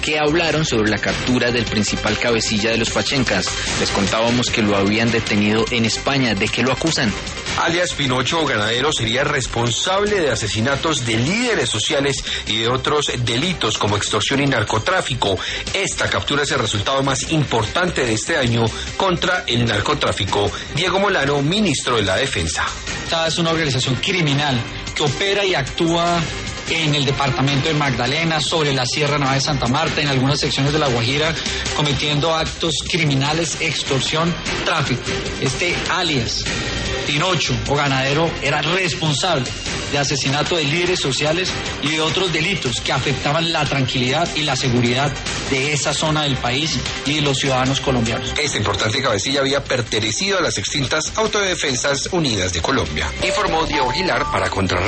que hablaron sobre la captura del principal cabecilla de los Pachencas. Les contábamos que lo habían detenido en España. ¿De qué lo acusan? Alias Pinocho Ganadero sería responsable de asesinatos de líderes sociales y de otros delitos como extorsión y narcotráfico. Esta captura es el resultado más importante de este año contra el narcotráfico. Diego Molano, ministro de la Defensa. Esta es una organización criminal que opera y actúa en el departamento de Magdalena, sobre la Sierra Nevada de Santa Marta, en algunas secciones de La Guajira, cometiendo actos criminales, extorsión, tráfico. Este alias Pinocho o Ganadero era responsable de asesinato de líderes sociales y de otros delitos que afectaban la tranquilidad y la seguridad de esa zona del país y de los ciudadanos colombianos. Esta importante cabecilla había pertenecido a las extintas Autodefensas Unidas de Colombia. Informó Diego Aguilar para Contrarreloj.